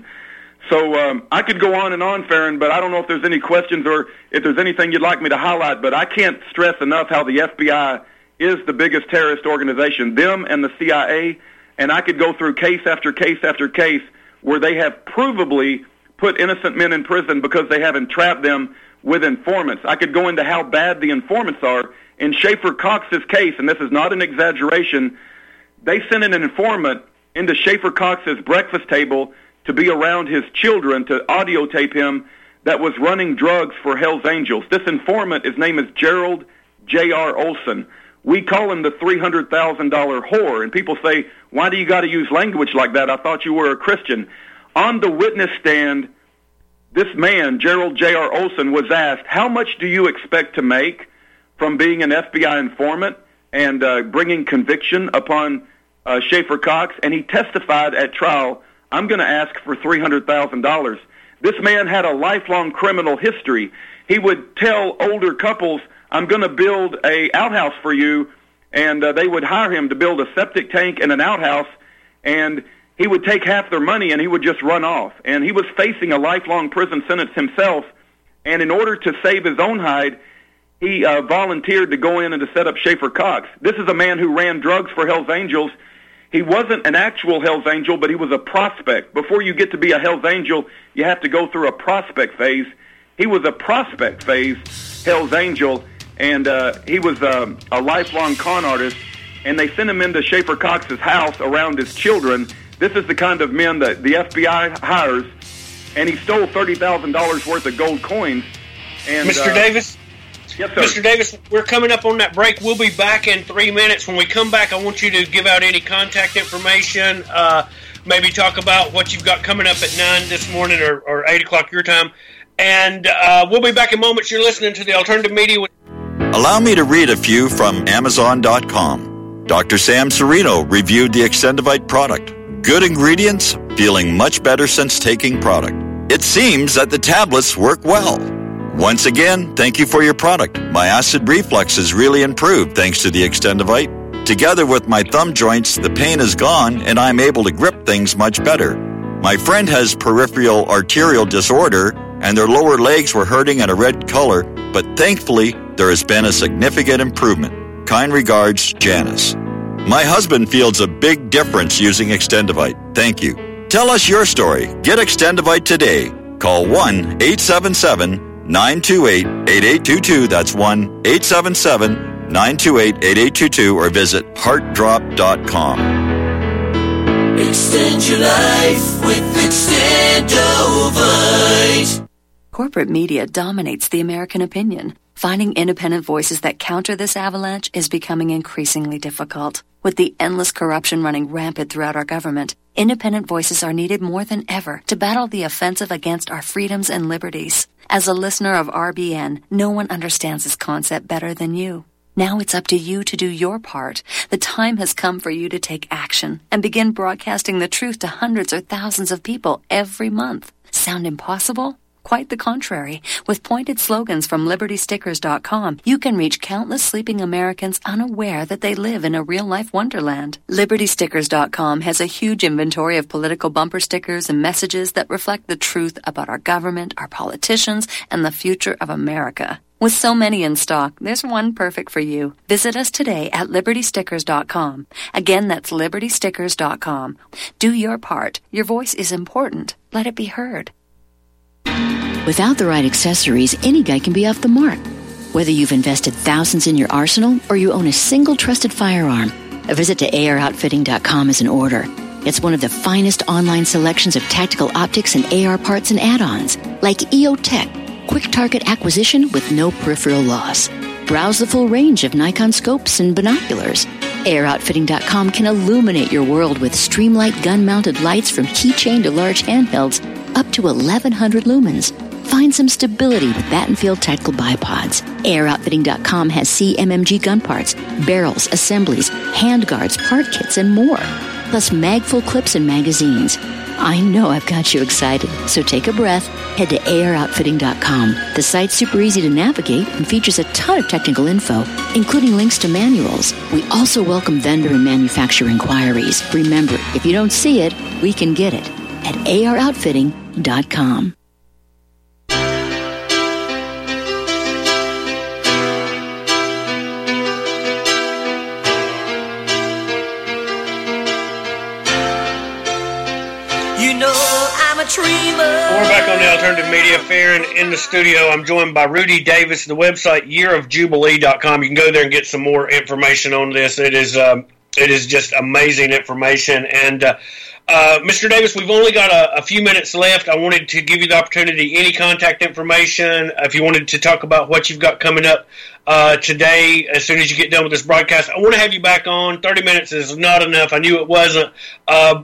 So um, I could go on and on, Farron, but I don't know if there's any questions or if there's anything you'd like me to highlight, but I can't stress enough how the F B I is the biggest terrorist organization, them and the C I A, and I could go through case after case after case where they have provably put innocent men in prison because they have entrapped them with informants. I could go into how bad the informants are. In Schaefer Cox's case, and this is not an exaggeration, they sent in an informant into Schaefer Cox's breakfast table to be around his children, to audio tape him, that was running drugs for Hell's Angels. This informant, his name is Gerald J R. Olson. We call him the three hundred thousand dollars whore, and people say, why do you got to use language like that? I thought you were a Christian. on the witness stand, this man, Gerald J R. Olson, was asked, how much do you expect to make from being an F B I informant and uh, bringing conviction upon uh, Schaefer Cox? And he testified at trial, I'm going to ask for three hundred thousand dollars. This man had a lifelong criminal history. He would tell older couples, I'm going to build a outhouse for you, and uh, they would hire him to build a septic tank and an outhouse, and he would take half their money and he would just run off. And he was facing a lifelong prison sentence himself, and in order to save his own hide, he uh, volunteered to go in and to set up Schaefer Cox. This is a man who ran drugs for Hells Angels. He wasn't an actual Hells Angel, but he was a prospect. Before you get to be a Hells Angel, you have to go through a prospect phase. He was a prospect phase Hells Angel, and uh, he was uh, a lifelong con artist, and they sent him into Schaefer Cox's house around his children. This is the kind of men that the F B I hires, and he stole thirty thousand dollars worth of gold coins. And, Mister Uh, Davis? Yes, sir. Mister Davis, we're coming up on that break. We'll be back in three minutes. When we come back, I want you to give out any contact information, uh, maybe talk about what you've got coming up at nine this morning or, or eight o'clock your time. And uh, we'll be back in moments. You're listening to the Alternative Media. Allow me to read a few from Amazon dot com. Doctor Sam Serino reviewed the Extendivite product. Good ingredients, feeling much better since taking product. It seems that the tablets work well. Once again, thank you for your product. My acid reflux has really improved thanks to the Extendivite. Together with my thumb joints, the pain is gone and I'm able to grip things much better. My friend has peripheral arterial disorder and their lower legs were hurting in a red color, but thankfully there has been a significant improvement. Kind regards, Janice. My husband feels a big difference using Extendivite. Thank you. Tell us your story. Get Extendivite today. Call one eight seven seven nine two eight eight eight two two. That's one eight seven seven nine two eight eight eight two two or visit heart drop dot com. Extend your life with Extendovite. Corporate media dominates the American opinion. Finding independent voices that counter this avalanche is becoming increasingly difficult. With the endless corruption running rampant throughout our government, independent voices are needed more than ever to battle the offensive against our freedoms and liberties. As a listener of R B N, no one understands this concept better than you. Now it's up to you to do your part. The time has come for you to take action and begin broadcasting the truth to hundreds or thousands of people every month. Sound impossible? Quite the contrary. With pointed slogans from Liberty Stickers dot com, you can reach countless sleeping Americans unaware that they live in a real-life wonderland. Liberty Stickers dot com has a huge inventory of political bumper stickers and messages that reflect the truth about our government, our politicians, and the future of America. With so many in stock, there's one perfect for you. Visit us today at Liberty Stickers dot com. Again, that's Liberty Stickers dot com. Do your part. Your voice is important. Let it be heard. Without the right accessories, any guy can be off the mark. Whether you've invested thousands in your arsenal or you own a single trusted firearm, a visit to A R outfitting dot com is in order. It's one of the finest online selections of tactical optics and A R parts and add-ons, like E O Tech, quick target acquisition with no peripheral loss. Browse the full range of Nikon scopes and binoculars. A R outfitting dot com can illuminate your world with Streamlight gun-mounted lights from keychain to large handhelds up to eleven hundred lumens. Find some stability with Battenfield Tactical Bipods. A R outfitting dot com has C M M G gun parts, barrels, assemblies, handguards, part kits, and more. Plus mag-full clips and magazines. I know I've got you excited, so take a breath. Head to A R outfitting dot com. The site's super easy to navigate and features a ton of technical info, including links to manuals. We also welcome vendor and manufacturer inquiries. Remember, if you don't see it, we can get it at A R outfitting dot com. You know I'm a dreamer. We're back on the Alternative Media Fair, and in the studio I'm joined by Rudy Davis. The website year of jubilee dot com. You can go there and get some more information on this. It is um, it is just amazing information. And uh, uh, Mister Davis, we've only got a, a few minutes left. I wanted to give you the opportunity, any contact information, if you wanted to talk about what you've got coming up uh, today as soon as you get done with this broadcast. I want to have you back on. thirty minutes is not enough. I knew it wasn't. Uh,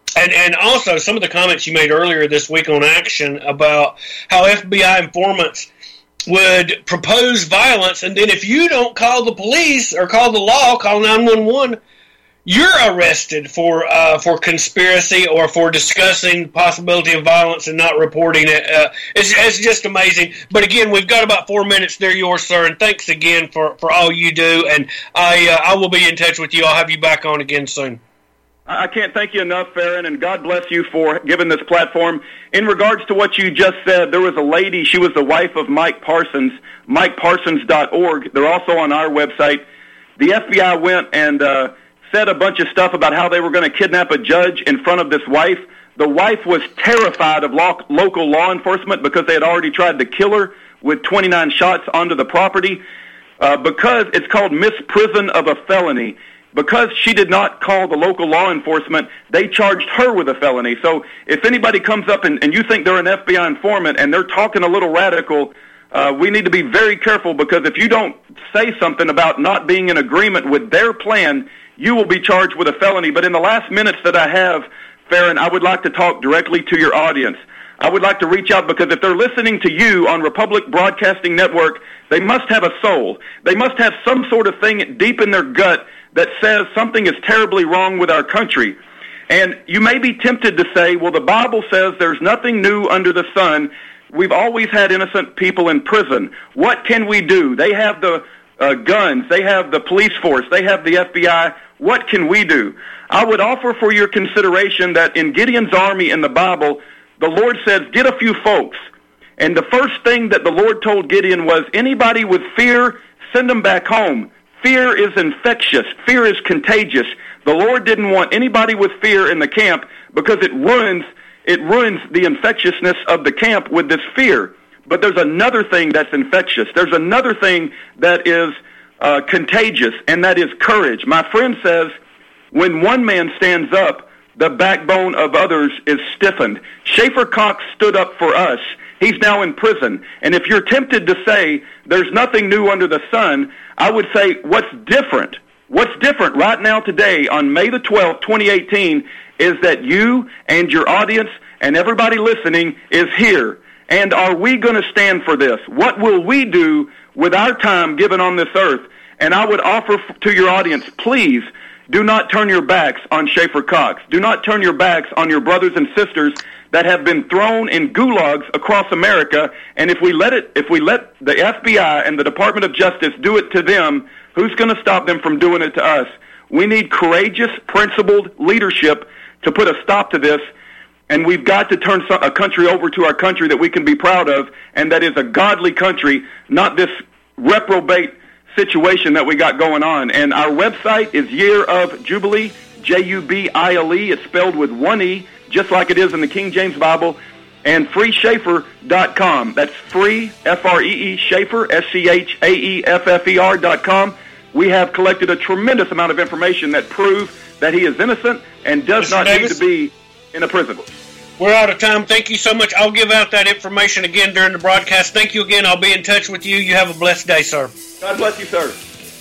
And and also some of the comments you made earlier this week on Action about how F B I informants would propose violence, and then if you don't call the police or call the law, call nine one one, you're arrested for uh, for conspiracy or for discussing the possibility of violence and not reporting it. Uh, it's, it's just amazing. But again, we've got about four minutes. They're yours, sir, and thanks again for, for all you do. And I uh, I will be in touch with you. I'll have you back on again soon. I can't thank you enough, Farron, and God bless you for giving this platform. In regards to what you just said, there was a lady, she was the wife of Mike Parsons, mike parsons dot org. They're also on our website. The F B I went and uh, said a bunch of stuff about how they were going to kidnap a judge in front of this wife. The wife was terrified of law, local law enforcement because they had already tried to kill her with twenty-nine shots onto the property uh, because it's called misprison of a felony. Because she did not call the local law enforcement, they charged her with a felony. So if anybody comes up and, and you think they're an F B I informant and they're talking a little radical, uh, we need to be very careful, because if you don't say something about not being in agreement with their plan, you will be charged with a felony. But in the last minutes that I have, Farron, I would like to talk directly to your audience. I would like to reach out, because if they're listening to you on Republic Broadcasting Network, they must have a soul. They must have some sort of thing deep in their gut that says something is terribly wrong with our country. And you may be tempted to say, well, the Bible says there's nothing new under the sun. We've always had innocent people in prison. What can we do? They have the uh, guns. They have the police force. They have the F B I. What can we do? I would offer for your consideration that in Gideon's army in the Bible, the Lord says, get a few folks. And the first thing that the Lord told Gideon was, anybody with fear, send them back home. Fear is infectious. Fear is contagious. The Lord didn't want anybody with fear in the camp, because it ruins it ruins the infectiousness of the camp with this fear. But there's another thing that's infectious. There's another thing that is uh, contagious, and that is courage. My friend says, when one man stands up, the backbone of others is stiffened. Schaefer Cox stood up for us. He's now in prison. And if you're tempted to say there's nothing new under the sun, I would say what's different, what's different right now today on May the twelfth, twenty eighteen, is that you and your audience and everybody listening is here. And are we going to stand for this? What will we do with our time given on this earth? And I would offer to your audience, please do not turn your backs on Schaefer Cox. Do not turn your backs on your brothers and sisters that have been thrown in gulags across America. And if we let it, if we let the F B I and the Department of Justice do it to them, who's going to stop them from doing it to us? We need courageous, principled leadership to put a stop to this. And we've got to turn a country over to our country that we can be proud of, and that is a godly country, not this reprobate situation that we got going on. And our website is Year of Jubilee, J U B I L E. It's spelled with one E, just like it is in the King James Bible, and free schaefer dot com. That's free, F R E E, Schaefer, S C H A E F F E R dot com. We have collected a tremendous amount of information that proves that he is innocent and does Mister not Davis, need to be in a prison. We're out of time. Thank you so much. I'll give out that information again during the broadcast. Thank you again. I'll be in touch with you. You have a blessed day, sir. God bless you, sir.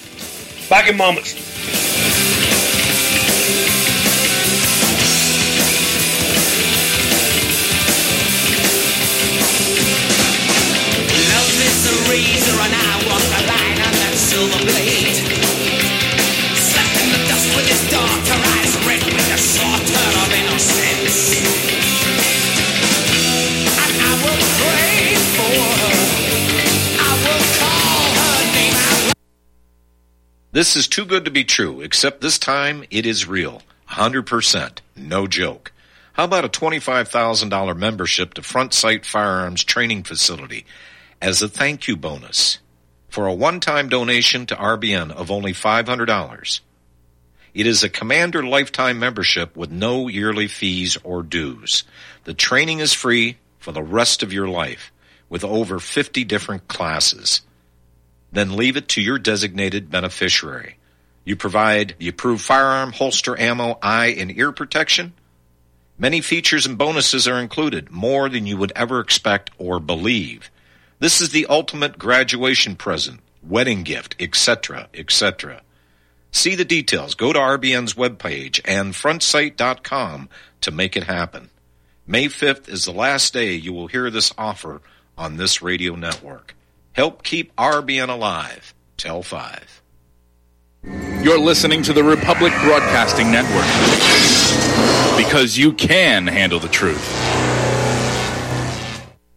Back in moments. Love is the razor and I walk the line on that silver blade. Stuck in the dust with his daughter eyes red with a slaughter of innocence. And I will pray for her. I will call her name out. This is too good to be true, except this time it is real. one hundred percent. No joke. How about a twenty-five thousand dollars membership to Front Sight Firearms Training Facility as a thank you bonus for a one-time donation to R B N of only five hundred dollars? It is a Commander lifetime membership with no yearly fees or dues. The training is free for the rest of your life with over fifty different classes. Then leave it to your designated beneficiary. You provide the approved firearm, holster, ammo, eye, and ear protection. Many features and bonuses are included, more than you would ever expect or believe. This is the ultimate graduation present, wedding gift, et cetera, et cetera. See the details. Go to R B N's webpage and front sight dot com to make it happen. May fifth is the last day you will hear this offer on this radio network. Help keep R B N alive. Tell five. You're listening to the Republic Broadcasting Network, because you can handle the truth.